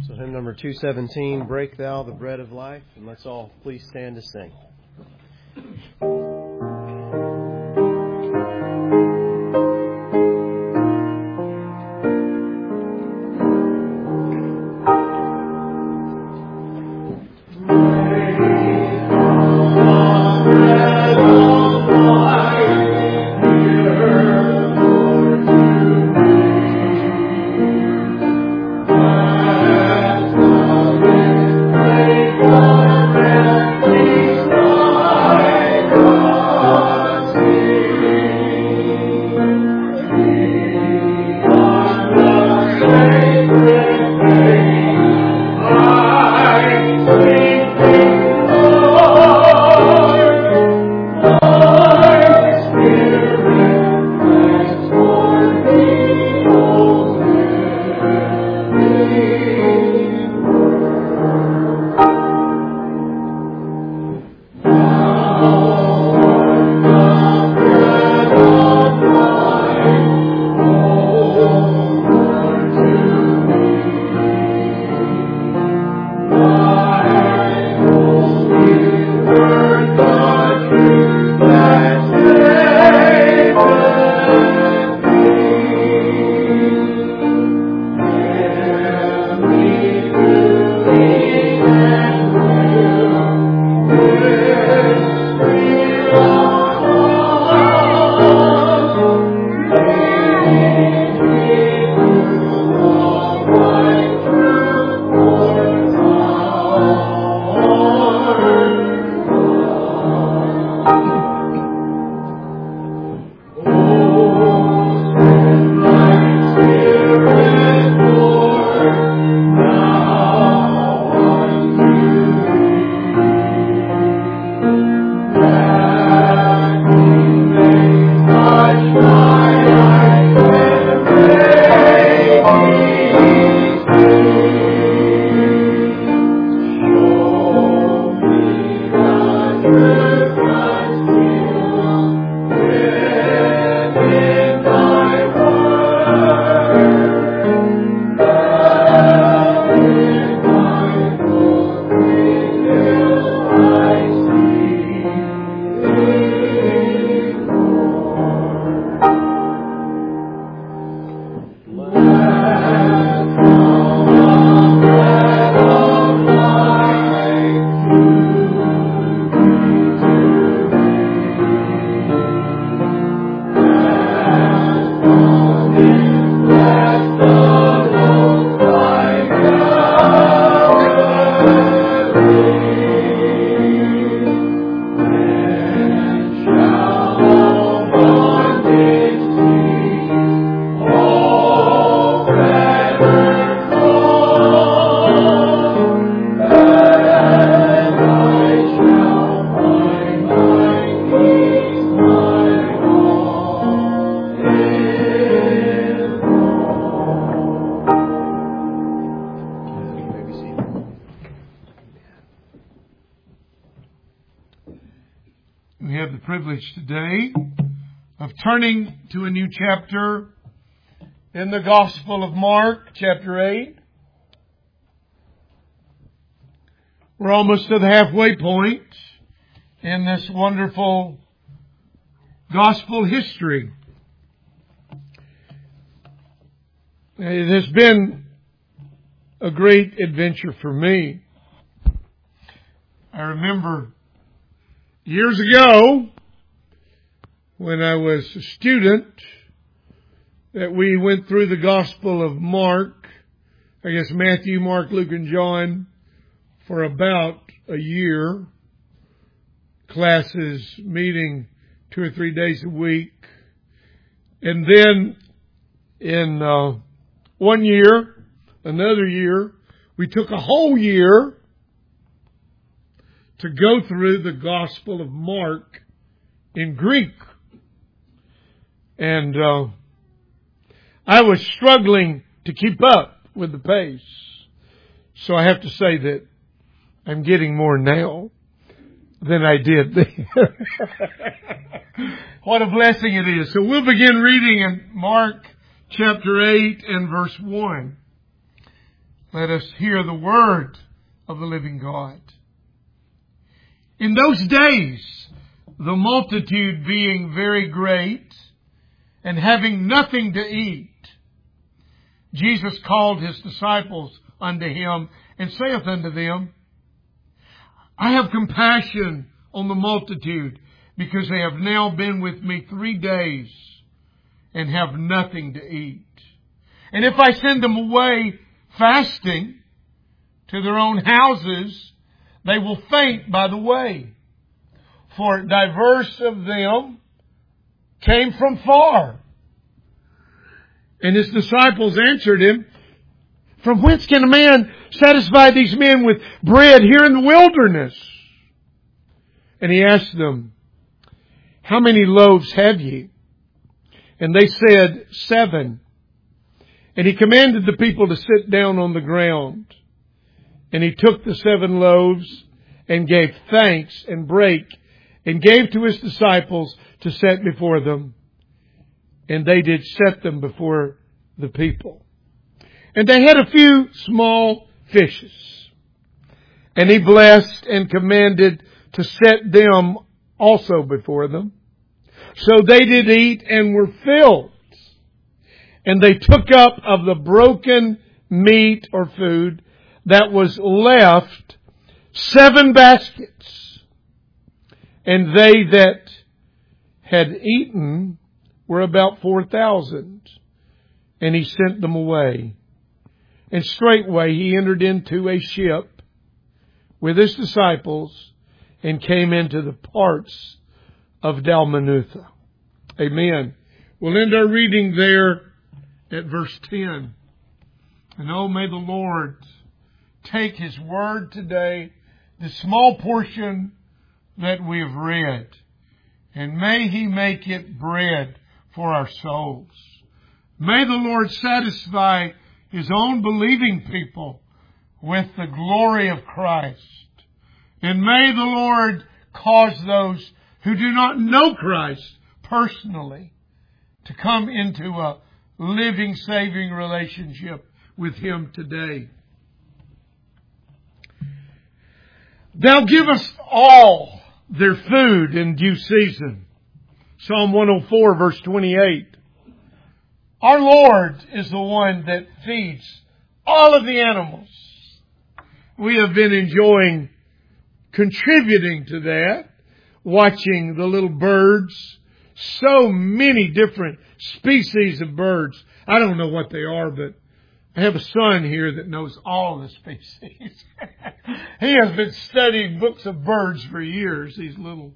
So hymn number 217, Break Thou the Bread of Life, and let's all please stand to sing. Today of turning to a new chapter in the Gospel of Mark, chapter 8. We're almost to the halfway point in this wonderful gospel history. It has been a great adventure for me. I remember years ago, when I was a student, that we went through the Gospel of Mark, I guess Matthew, Mark, Luke, and John, for about a year. Classes meeting 2 or 3 days a week. And then in 1 year, another year, we took a whole year to go through the Gospel of Mark in Greek. And I was struggling to keep up with the pace. So I have to say that I'm getting more now than I did then. What a blessing it is. So we'll begin reading in Mark chapter 8 and verse 1. Let us hear the word of the living God. In those days, the multitude being very great and having nothing to eat, Jesus called his disciples unto him and saith unto them, I have compassion on the multitude, because they have now been with me 3 days and have nothing to eat. And if I send them away fasting to their own houses, they will faint by the way. For divers of them came from far. And his disciples answered him, From whence can a man satisfy these men with bread here in the wilderness? And he asked them, How many loaves have ye? And they said, 7. And he commanded the people to sit down on the ground. And he took the 7 loaves and gave thanks and brake and gave to his disciples to set before them. And they did set them before the people. And they had a few small fishes. And he blessed and commanded to set them also before them. So they did eat and were filled. And they took up of the broken meat or food that was left 7 baskets. And they that had eaten were about 4,000. And he sent them away. And straightway he entered into a ship with his disciples and came into the parts of Dalmanutha. Amen. We'll end our reading there at verse 10. And oh, may the Lord take his word today, the small portion that we have read, and may he make it bread for our souls. May the Lord satisfy his own believing people with the glory of Christ. And may the Lord cause those who do not know Christ personally to come into a living, saving relationship with him today. Thou givest all their food in due season. Psalm 104, verse 28. Our Lord is the one that feeds all of the animals. We have been enjoying contributing to that, watching the little birds, so many different species of birds. I don't know what they are, but I have a son here that knows all the species. He has been studying books of birds for years, these little,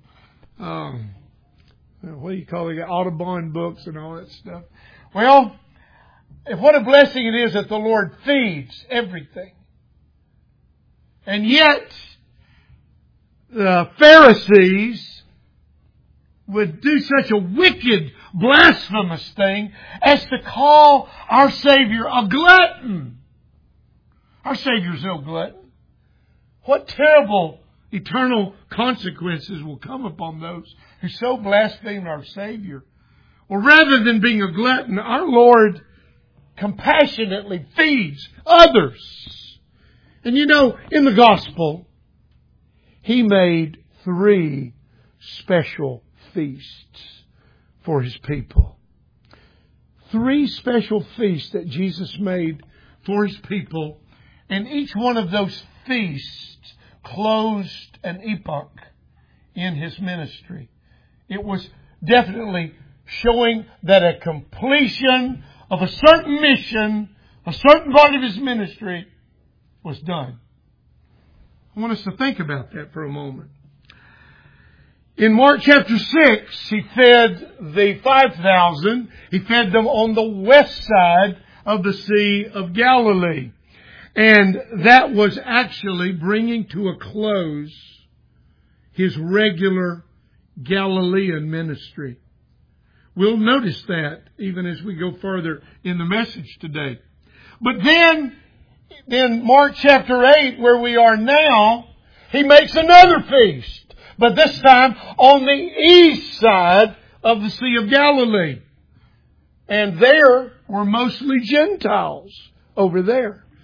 what do you call it, Audubon books and all that stuff. Well, what a blessing it is that the Lord feeds everything. And yet, the Pharisees would do such a wicked, blasphemous thing as to call our Savior a glutton. Our Savior's no glutton. What terrible eternal consequences will come upon those who so blaspheme our Savior. Well, rather than being a glutton, our Lord compassionately feeds others. And you know, in the gospel, he made 3 special feasts for his people. 3 special feasts that Jesus made for his people. And each one of those feasts closed an epoch in his ministry. It was definitely showing that a completion of a certain mission, a certain part of his ministry was done. I want us to think about that for a moment. In Mark chapter 6, he fed the 5,000. He fed them on the west side of the Sea of Galilee. And that was actually bringing to a close his regular Galilean ministry. We'll notice that even as we go further in the message today. But then, in Mark chapter 8, where we are now, he makes another feast. But this time on the east side of the Sea of Galilee. And there were mostly Gentiles over there.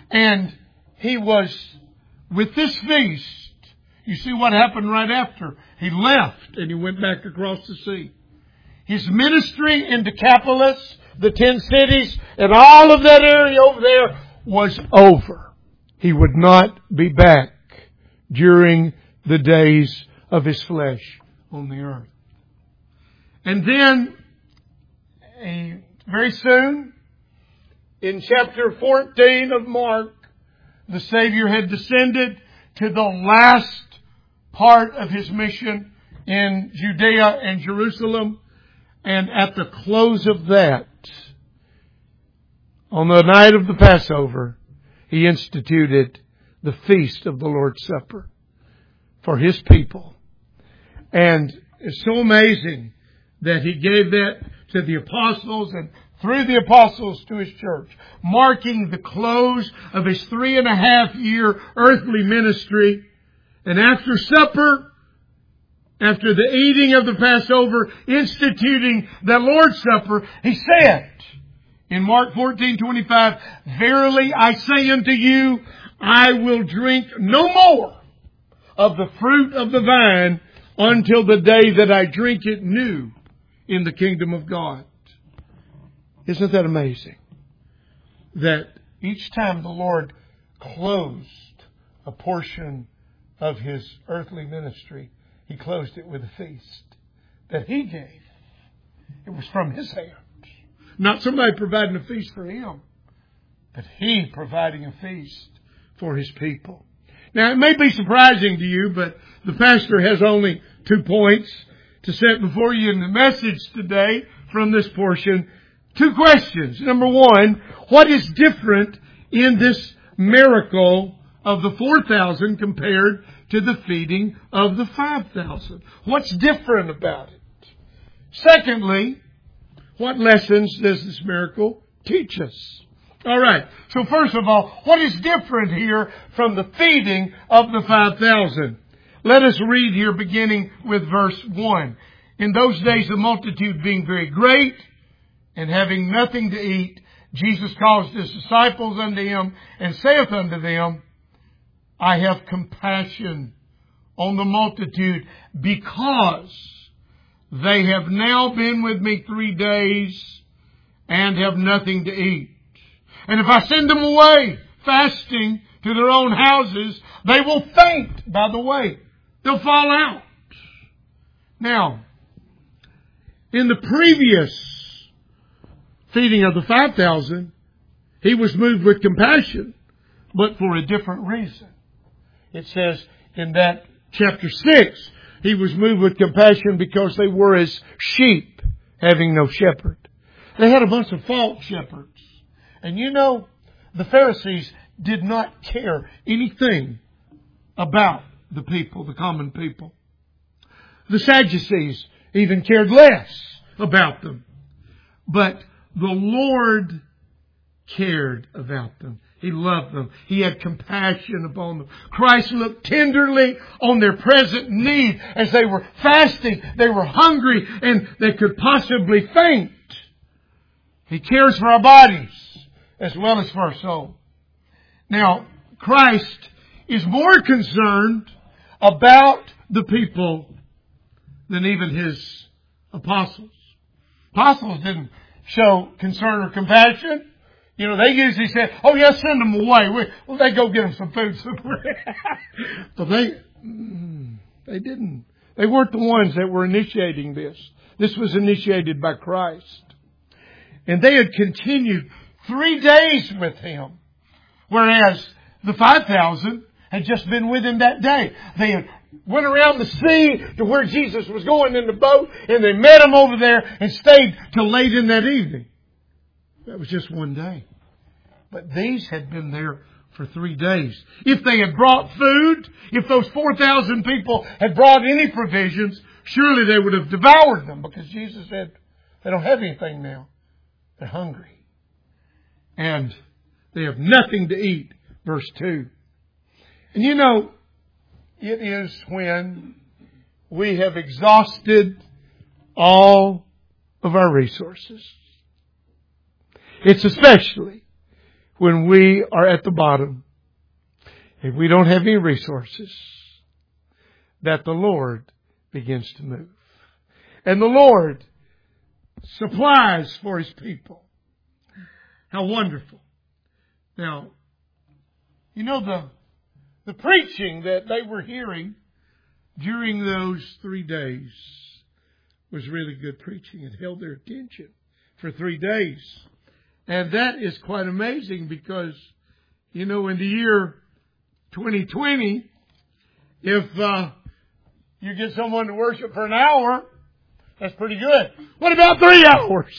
And he was with this feast. You see what happened right after. He left and he went back across the sea. His ministry in Decapolis, the 10 cities, and all of that area over there was over. He would not be back during the days of his flesh on the earth. And then, very soon, in chapter 14 of Mark, the Savior had descended to the last part of his mission in Judea and Jerusalem. And at the close of that, on the night of the Passover, he instituted the feast of the Lord's Supper for his people. And it's so amazing that he gave that to the apostles and through the apostles to his church, marking the close of his 3.5-year earthly ministry. And after supper, after the eating of the Passover, instituting the Lord's Supper, he said in Mark 14:25, "Verily I say unto you, I will drink no more of the fruit of the vine until the day that I drink it new in the kingdom of God." Isn't that amazing? That each time the Lord closed a portion of his earthly ministry, he closed it with a feast that he gave. It was from his hands. Not somebody providing a feast for him, but he providing a feast for his people. Now, it may be surprising to you, but the pastor has only 2 points to set before you in the message today from this portion. 2 questions. Number 1, what is different in this miracle of the 4,000 compared to the feeding of the 5,000? What's different about it? Secondly, what lessons does this miracle teach us? All right. So first of all, what is different here from the feeding of the 5,000? Let us read here beginning with verse 1. In those days the multitude being very great, and having nothing to eat, Jesus calls his disciples unto him, and saith unto them, I have compassion on the multitude, because they have now been with me 3 days, and have nothing to eat. And if I send them away fasting to their own houses, they will faint by the way. They'll fall out. Now, in the previous feeding of the 5,000, he was moved with compassion, but for a different reason. It says in that chapter 6, he was moved with compassion because they were as sheep having no shepherd. They had a bunch of false shepherds. And you know, the Pharisees did not care anything about the people, the common people. The Sadducees even cared less about them. But the Lord cared about them. He loved them. He had compassion upon them. Christ looked tenderly on their present need as they were fasting. They were hungry and they could possibly faint. He cares for our bodies as well as for our soul. Now, Christ is more concerned about the people than even his apostles. Apostles didn't show concern or compassion. You know, they usually say, oh yeah, send them away. They go get them some food somewhere. But they didn't. They weren't the ones that were initiating this. This was initiated by Christ. And they had continued 3 days with him. Whereas the 5,000 had just been with him that day. They had went around the sea to where Jesus was going in the boat, and they met him over there and stayed till late in that evening. That was just 1 day. But these had been there for 3 days. If they had brought food, if those 4,000 people had brought any provisions, surely they would have devoured them, because Jesus said, they don't have anything now. They're hungry. And they have nothing to eat. Verse 2. And you know, it is when we have exhausted all of our resources. It's especially when we are at the bottom, if we don't have any resources, that the Lord begins to move. And the Lord supplies for His people. How wonderful. Now, you know, the preaching that they were hearing during those 3 days was really good preaching. It held their attention for 3 days. And that is quite amazing because, you know, in the year 2020, if you get someone to worship for an hour, that's pretty good. What about 3 hours?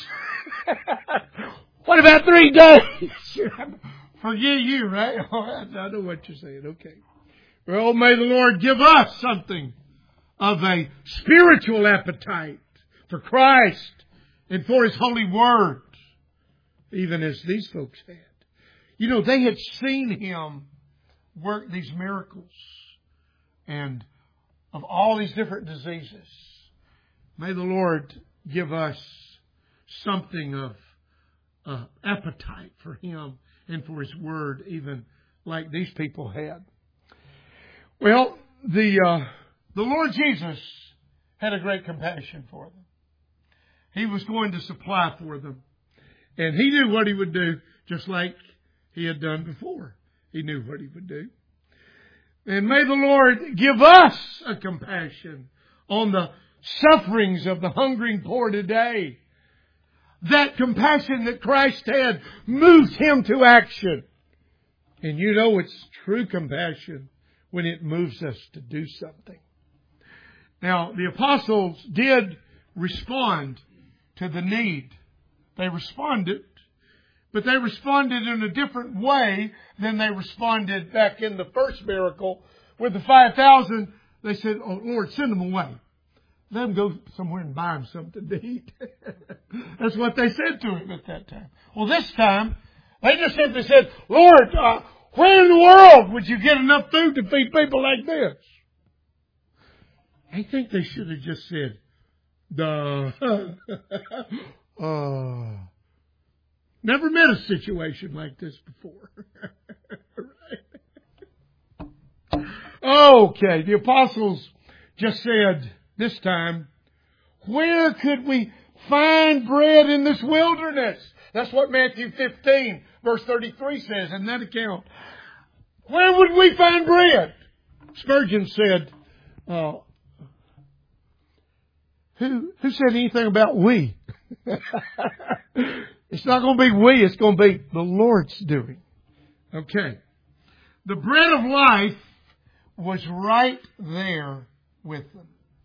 What about 3 days? Forget you, right? I know what you're saying. Okay. Well, may the Lord give us something of a spiritual appetite for Christ and for His holy word, even as these folks had. You know, they had seen Him work these miracles and of all these different diseases. May the Lord give us something of appetite for Him and for His word, even like these people had. Well, the Lord Jesus had a great compassion for them. He was going to supply for them. And He knew what He would do, just like He had done before. He knew what He would do. And may the Lord give us a compassion on the sufferings of the hungering poor today. That compassion that Christ had moved Him to action. And you know it's true compassion when it moves us to do something. Now, the apostles did respond to the need. They responded, but they responded in a different way than they responded back in the first miracle with the 5,000. They said, "Oh, Lord, send them away. Let them go somewhere and buy them something to eat." That's what they said to Him at that time. Well, this time, they just simply said, "Lord, where in the world would you get enough food to feed people like this?" I think they should have just said, never met a situation like this before. Right? Okay, the apostles just said this time, "Where could we find bread in this wilderness?" That's what Matthew 15, verse 33 says in that account. Where would we find bread? Spurgeon said, who said anything about we? It's not going to be we, it's going to be the Lord's doing. Okay. The bread of life was right there with them.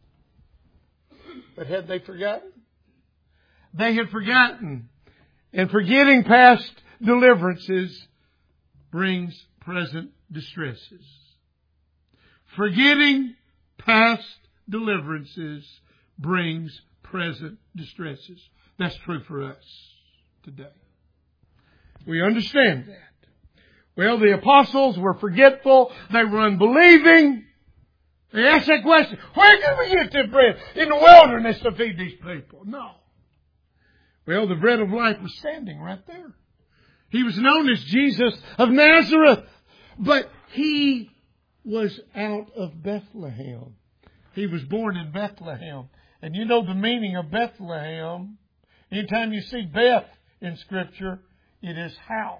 But had they forgotten? They had forgotten. And forgetting past deliverances brings present distresses. Forgetting past deliverances brings present distresses. That's true for us today. We understand that. Well, the apostles were forgetful. They were unbelieving. They asked that question, where can we get the bread in the wilderness to feed these people? No. Well, the bread of life was standing right there. He was known as Jesus of Nazareth, but He was out of Bethlehem. He was born in Bethlehem. And you know the meaning of Bethlehem. Anytime you see Beth in Scripture, it is house.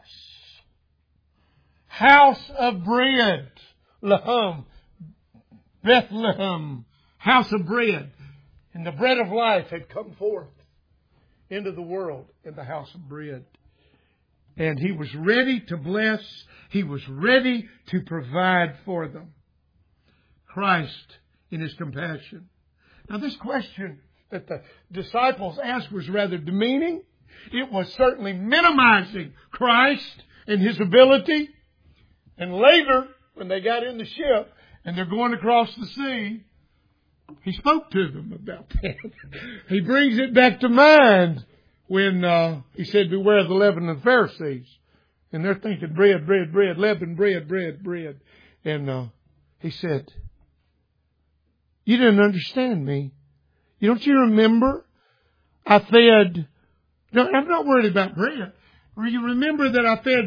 House of bread. Lahem. Bethlehem. House of bread. And the bread of life had come forth into the world in the house of bread. And He was ready to bless. He was ready to provide for them. Christ in His compassion. Now this question that the disciples asked was rather demeaning. It was certainly minimizing Christ and His ability. And later, when they got in the ship and they're going across the sea, He spoke to them about that. He brings it back to mind when He said, "Beware of the leaven of the Pharisees." And they're thinking bread, bread, bread, leaven, bread, bread, bread. And He said, "You didn't understand me. Don't you remember? I fed..." No, I'm not worried about bread. You remember that I fed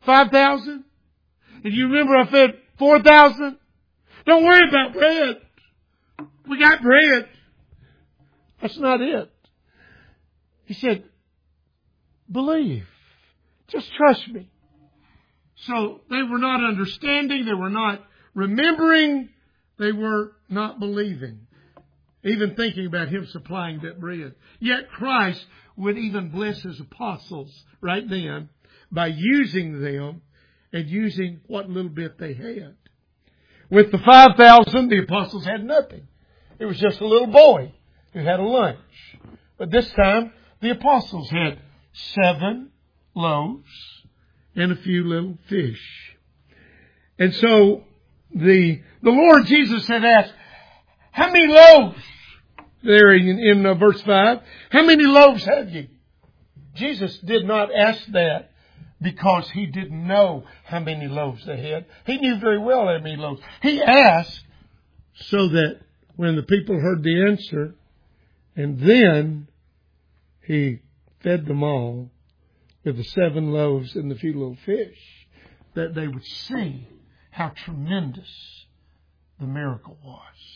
5,000? And you remember I fed 4,000? Don't worry about bread. We got bread. That's not it. He said, believe. Just trust me. So they were not understanding. They were not remembering. They were not believing. Even thinking about Him supplying that bread. Yet Christ would even bless His apostles right then by using them and using what little bit they had. With the 5,000, the apostles had nothing. It was just a little boy who had a lunch. But this time, the apostles had 7 loaves and a few little fish. And so the Lord Jesus had asked, how many loaves? There in verse 5. How many loaves have you? Jesus did not ask that because He didn't know how many loaves they had. He knew very well how many loaves. He asked so that when the people heard the answer, and then He fed them all with the 7 loaves and the few little fish, that they would see how tremendous the miracle was.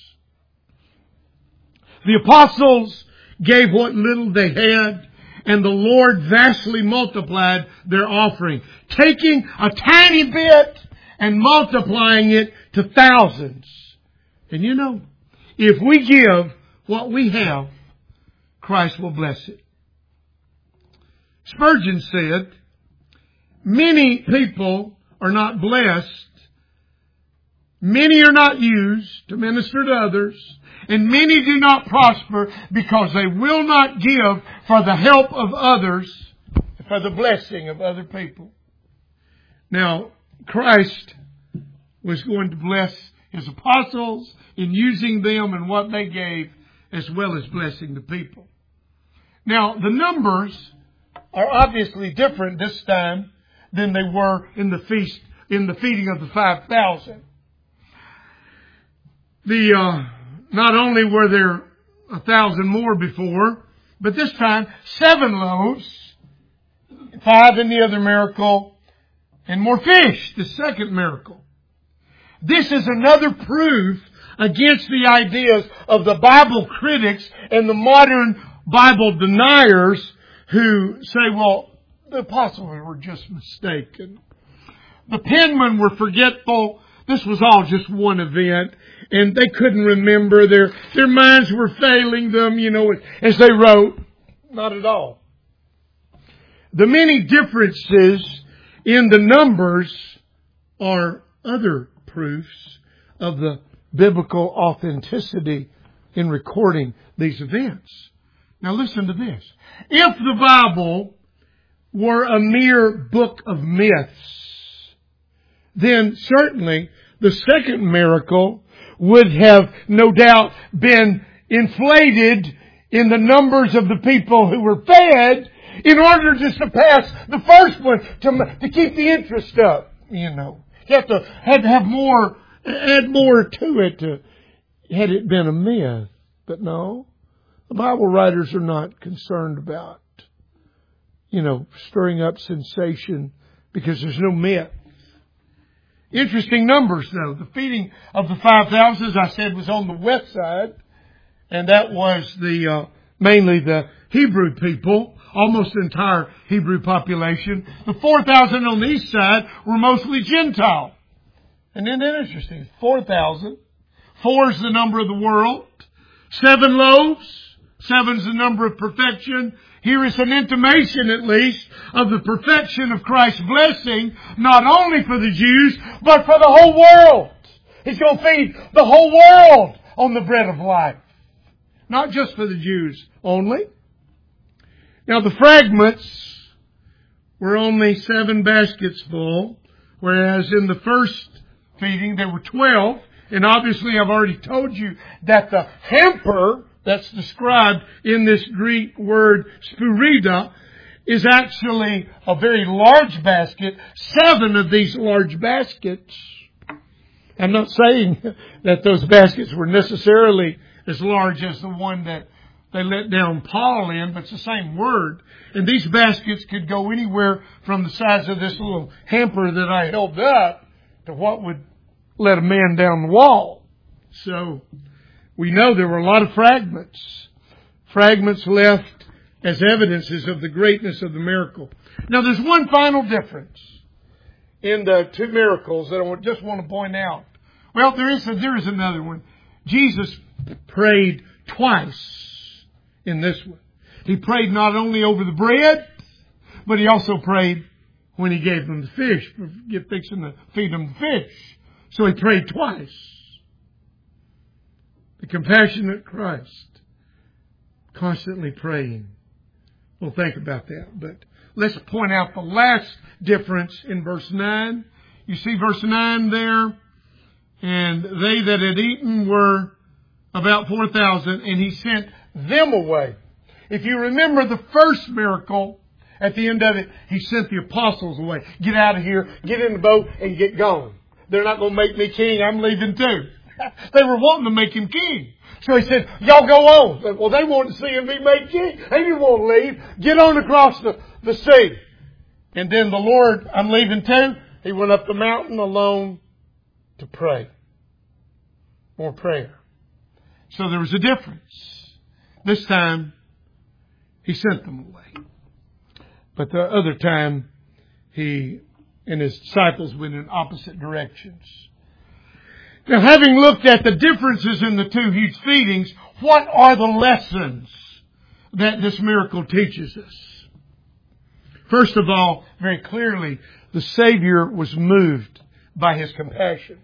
The apostles gave what little they had, and the Lord vastly multiplied their offering, taking a tiny bit and multiplying it to thousands. And you know, if we give what we have, Christ will bless it. Spurgeon said, many people are not blessed, many are not used to minister to others, and many do not prosper because they will not give for the help of others, for the blessing of other people. Now, Christ was going to bless His apostles in using them and what they gave, as well as blessing the people. Now, the numbers are obviously different this time than they were in the feeding of the 5,000. Not only were there 1,000 more before, but this time 7 loaves, 5 in the other miracle, and more fish, the second miracle. This is another proof against the ideas of the Bible critics and the modern Bible deniers who say, well, the apostles were just mistaken. The penmen were forgetful. This was all just one event, and they couldn't remember. Their minds were failing them, as they wrote. Not at all. The many differences in the numbers are other proofs of the biblical authenticity in recording these events. Now listen to this. If the Bible were a mere book of myths, then certainly the second miracle would have no doubt been inflated in the numbers of the people who were fed in order to surpass the first one, to keep the interest up, You had to have more, add more to it had it been a myth. But no, the Bible writers are not concerned about, stirring up sensation because there's no myth. Interesting numbers, though. The feeding of the 5,000, as I said, was on the west side, and that was mainly the Hebrew people, almost the entire Hebrew population. The 4,000 on the east side were mostly Gentile. And isn't that interesting? 4,000. 4 is the number of the world. 7 loaves. 7 is the number of perfection. Here is an intimation, at least, of the perfection of Christ's blessing, not only for the Jews, but for the whole world. He's going to feed the whole world on the bread of life. Not just for the Jews only. Now, the fragments were only 7 baskets full, whereas in the first feeding there were 12. And obviously, I've already told you that the hamper that's described in this Greek word spurida is actually a very large basket. 7 of these large baskets. I'm not saying that those baskets were necessarily as large as the one that they let down Paul in, but it's the same word. And these baskets could go anywhere from the size of this little hamper that I held up to what would let a man down the wall. So we know there were a lot of fragments. Fragments left as evidences of the greatness of the miracle. Now there's one final difference in the two miracles that I just want to point out. Well, there is another one. Jesus prayed twice in this one. He prayed not only over the bread, but he also prayed when he gave them the fish, fixing to feed them the fish. So he prayed twice. The compassionate Christ, constantly praying. We'll think about that, but let's point out the last difference in verse 9. You see verse 9 there? And they that had eaten were about 4,000, and he sent them away. If you remember the first miracle, at the end of it, he sent the apostles away. Get out of here, get in the boat, and get gone. They're not going to make me king, I'm leaving too. They were wanting to make him king. So he said, y'all go on. Well, they wanted to see him be made king. They didn't want to leave. Get on across the sea. And then the Lord, I'm leaving too. He went up the mountain alone to pray. More prayer. So there was a difference. This time, he sent them away. But the other time, he and his disciples went in opposite directions. Now, having looked at the differences in the two huge feedings, what are the lessons that this miracle teaches us? First of all, very clearly, the Savior was moved by his compassion.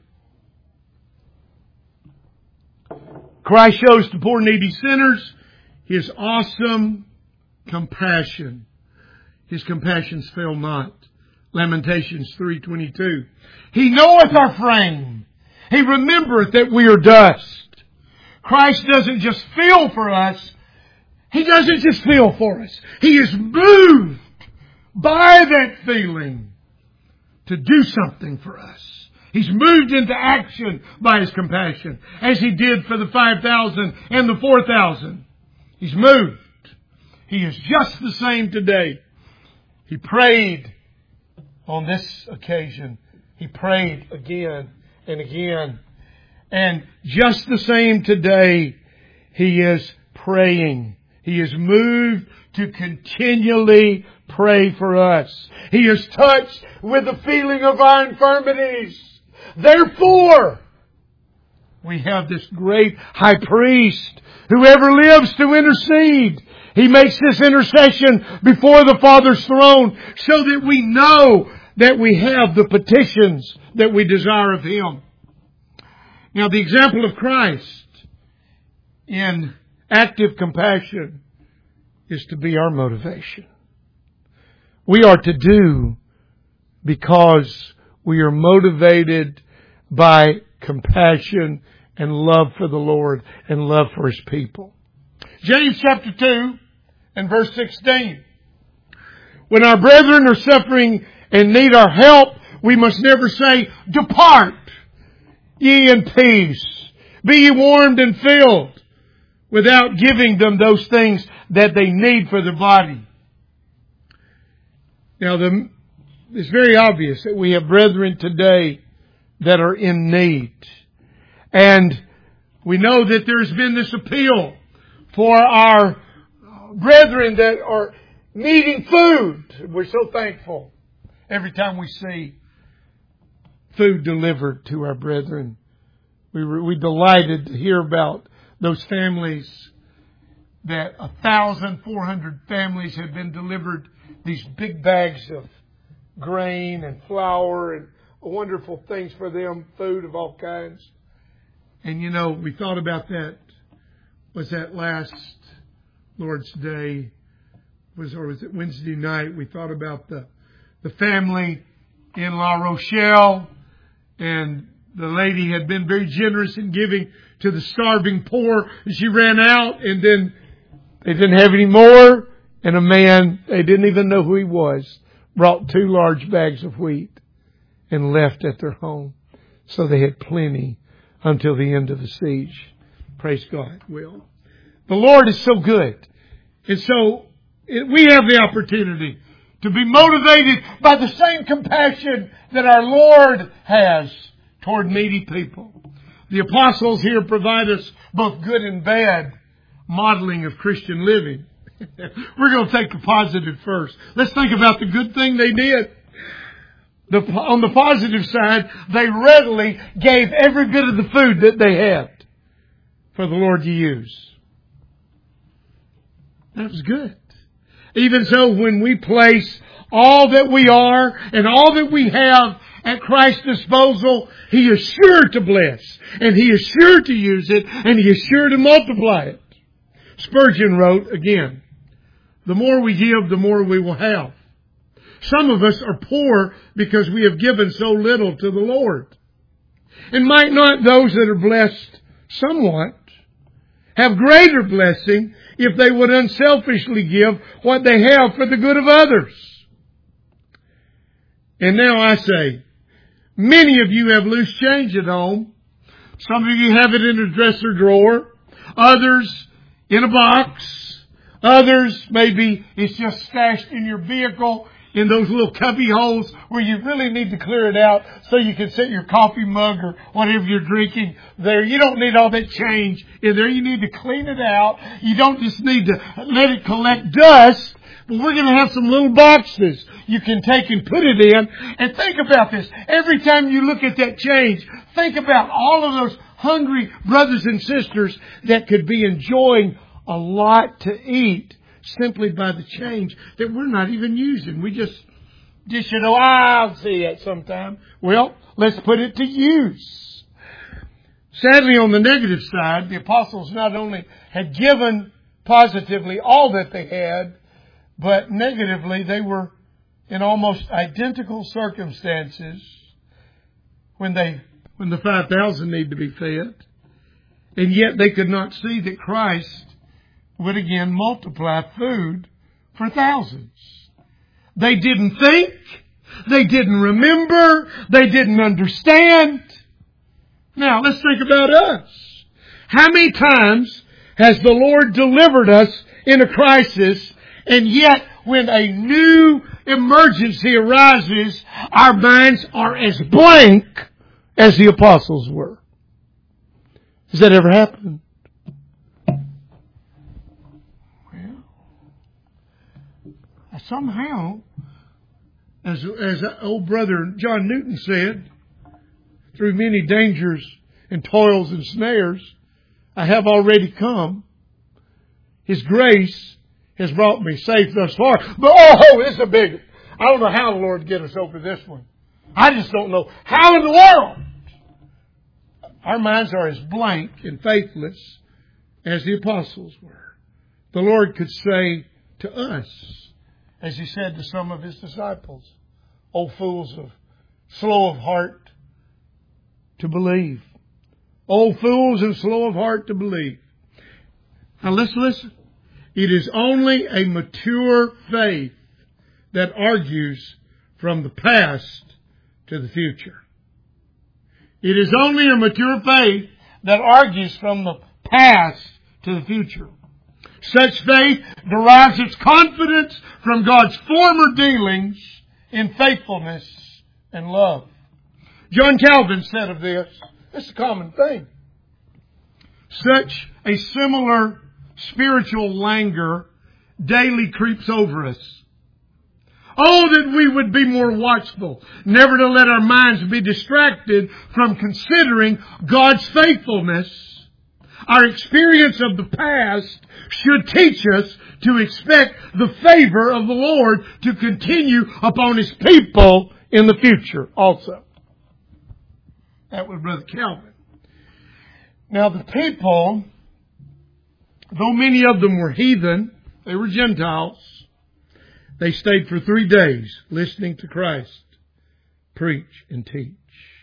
Christ shows to poor needy sinners his awesome compassion. His compassions fail not. Lamentations 3:22. He knoweth our frame. He remembereth that we are dust. Christ doesn't just feel for us. He doesn't just feel for us. He is moved by that feeling to do something for us. He's moved into action by his compassion, as he did for the 5,000 and the 4,000. He's moved. He is just the same today. He prayed on this occasion. He prayed again and again. And just the same today, he is praying. He is moved to continually pray for us. He is touched with the feeling of our infirmities. Therefore, we have this great high priest who ever lives to intercede. He makes this intercession before the Father's throne so that we know that we have the petitions that we desire of him. Now, the example of Christ in active compassion is to be our motivation. We are to do because we are motivated by compassion and love for the Lord and love for his people. James chapter 2 and verse 16. When our brethren are suffering and need our help, we must never say, depart ye in peace. Be ye warmed and filled, without giving them those things that they need for their body. Now, it's very obvious that we have brethren today that are in need. And we know that there's been this appeal for our brethren that are needing food. We're so thankful every time we see food delivered to our brethren. We delighted to hear about those families, that 1,400 families have been delivered these big bags of grain and flour and wonderful things for them, food of all kinds. And you know, we thought about that. Was that last Lord's Day? Or was it Wednesday night? We thought about the family in La Rochelle, and the lady had been very generous in giving to the starving poor. And she ran out, and then they didn't have any more. And a man, they didn't even know who he was, brought 2 large bags of wheat and left at their home. So they had plenty until the end of the siege. Praise God. Well, The Lord is so good. And so we have the opportunity to be motivated by the same compassion that our Lord has toward needy people. The apostles here provide us both good and bad modeling of Christian living. We're going to take the positive first. Let's think about the good thing they did. On the positive side, they readily gave every bit of the food that they had for the Lord to use. That was good. Even so, when we place all that we are and all that we have at Christ's disposal, He is sure to bless, and He is sure to use it, and He is sure to multiply it. Spurgeon wrote again, "The more we give, the more we will have." Some of us are poor because we have given so little to the Lord. And might not those that are blessed somewhat have greater blessing if they would unselfishly give what they have for the good of others? And now I say, many of you have loose change at home. Some of you have it in a dresser drawer. Others in a box. Others, maybe it's just stashed in your vehicle in those little cubby holes where you really need to clear it out so you can set your coffee mug or whatever you're drinking there. You don't need all that change in there. You need to clean it out. You don't just need to let it collect dust. But we're going to have some little boxes you can take and put it in. And think about this. Every time you look at that change, think about all of those hungry brothers and sisters that could be enjoying a lot to eat simply by the change that we're not even using. We just I'll see it sometime. Well, let's put it to use. Sadly, on the negative side, the apostles not only had given positively all that they had, but negatively they were in almost identical circumstances when the 5,000 need to be fed. And yet they could not see that Christ would again multiply food for thousands. They didn't think. They didn't remember. They didn't understand. Now, let's think about us. How many times has the Lord delivered us in a crisis, and yet when a new emergency arises, our minds are as blank as the apostles were? Has that ever happened? Somehow, as old brother John Newton said, through many dangers and toils and snares, I have already come. His grace has brought me safe thus far. But this is a big one. I don't know how the Lord will get us over this one. I just don't know how in the world. Our minds are as blank and faithless as the apostles were. The Lord could say to us, as He said to some of His disciples, "O fools slow of heart to believe." O fools and slow of heart to believe. Now let's listen. It is only a mature faith that argues from the past to the future. It is only a mature faith that argues from the past to the future. Such faith derives its confidence from God's former dealings in faithfulness and love. John Calvin said of this is a common thing. Such a similar spiritual languor daily creeps over us. Oh, that we would be more watchful, never to let our minds be distracted from considering God's faithfulness. Our experience of the past should teach us to expect the favor of the Lord to continue upon His people in the future also. That was Brother Calvin. Now the people, though many of them were heathen, they were Gentiles, they stayed for 3 days listening to Christ preach and teach.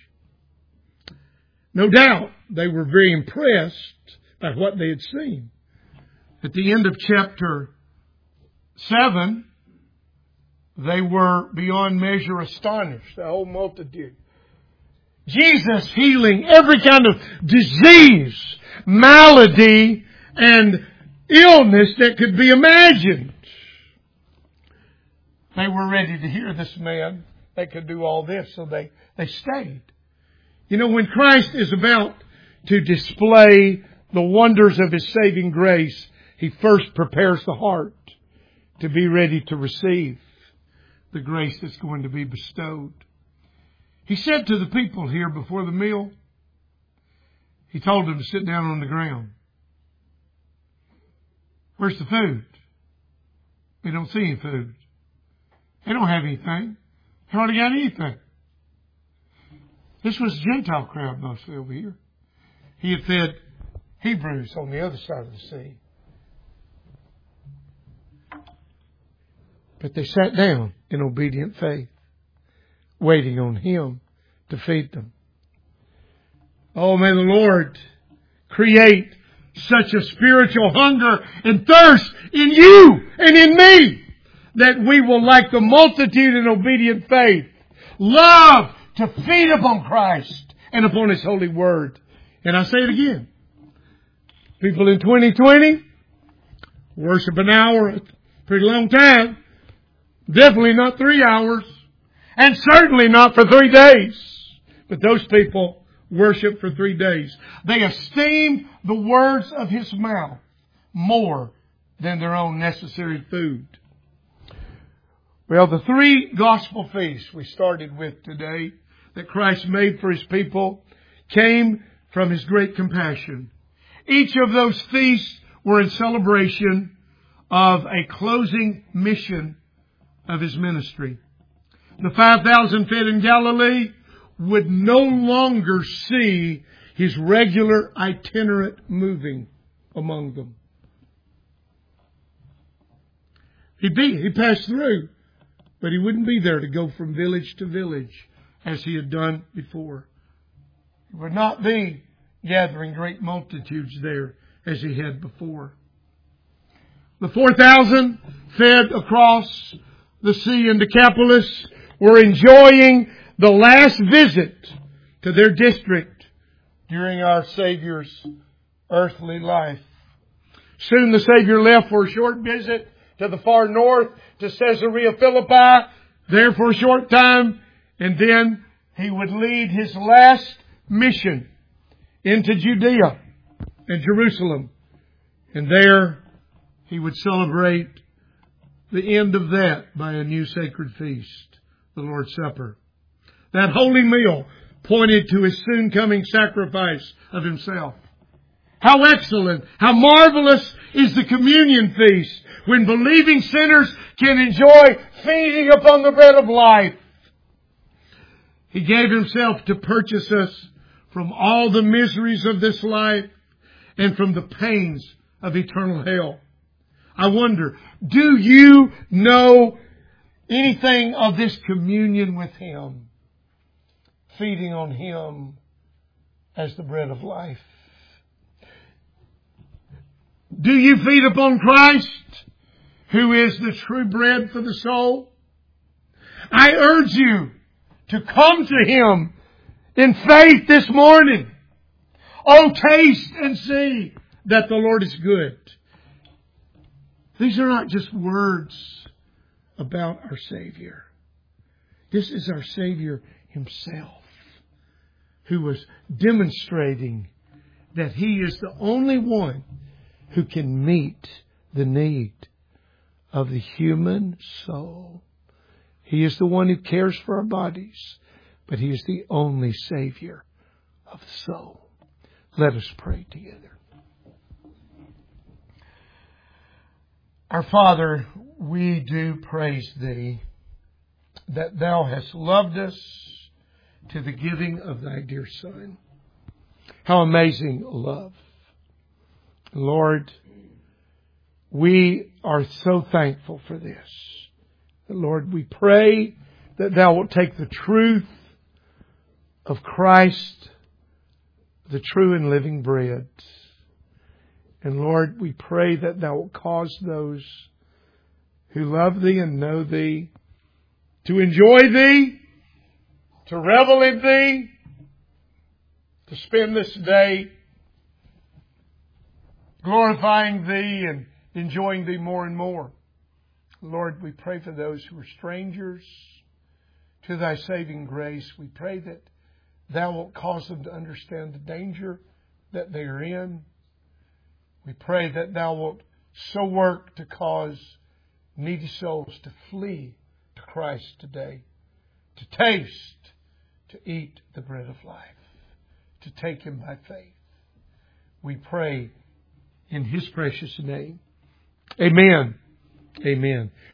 No doubt they were very impressed by what they had seen. At the end of chapter 7, they were beyond measure astonished, the whole multitude. Jesus healing every kind of disease, malady, and illness that could be imagined. They were ready to hear this man that could do all this, so they stayed. You know, when Christ is about to display the wonders of His saving grace, He first prepares the heart to be ready to receive the grace that's going to be bestowed. He said to the people here before the meal, He told them to sit down on the ground. Where's the food? They don't see any food. They don't have anything. They hardly got anything. This was a Gentile crowd mostly over here. He had fed Hebrews on the other side of the sea. But they sat down in obedient faith, waiting on Him to feed them. Oh, may the Lord create such a spiritual hunger and thirst in you and in me that we will, like the multitude in obedient faith, love to feed upon Christ and upon His holy word. And I say it again. People in 2020 worship an hour, a pretty long time. Definitely not 3 hours. And certainly not for 3 days. But those people worship for 3 days. They esteem the words of His mouth more than their own necessary food. Well, the 3 gospel feasts we started with today that Christ made for His people came from His great compassion. Each of those feasts were in celebration of a closing mission of His ministry. The 5,000 fed in Galilee would no longer see His regular itinerant moving among them. He passed through, but He wouldn't be there to go from village to village as He had done before. He would not be gathering great multitudes there as He had before. The 4,000 fed across the sea in Decapolis were enjoying the last visit to their district during our Savior's earthly life. Soon the Savior left for a short visit to the far north, to Caesarea Philippi, there for a short time, and then He would lead His last mission into Judea and Jerusalem. And there He would celebrate the end of that by a new sacred feast, the Lord's Supper. That holy meal pointed to His soon coming sacrifice of Himself. How excellent, how marvelous is the communion feast when believing sinners can enjoy feeding upon the bread of life. He gave Himself to purchase us from all the miseries of this life and from the pains of eternal hell. I wonder, do you know anything of this communion with Him? Feeding on Him as the bread of life. Do you feed upon Christ, who is the true bread for the soul? I urge you to come to Him in faith this morning. Oh, taste and see that the Lord is good. These are not just words about our Savior. This is our Savior Himself, who was demonstrating that He is the only one who can meet the need of the human soul. He is the one who cares for our bodies, but He is the only Savior of the soul. Let us pray together. Our Father, we do praise Thee that Thou hast loved us to the giving of Thy dear Son. How amazing love. Lord, we are so thankful for this. Lord, we pray that Thou wilt take the truth of Christ, the true and living bread. And Lord, we pray that Thou wilt cause those who love Thee and know Thee to enjoy Thee, to revel in Thee, to spend this day glorifying Thee and enjoying Thee more and more. Lord, we pray for those who are strangers to Thy saving grace. We pray that Thou wilt cause them to understand the danger that they are in. We pray that Thou wilt so work to cause needy souls to flee to Christ today, to taste, to eat the bread of life, to take Him by faith. We pray in His precious name. Amen. Amen.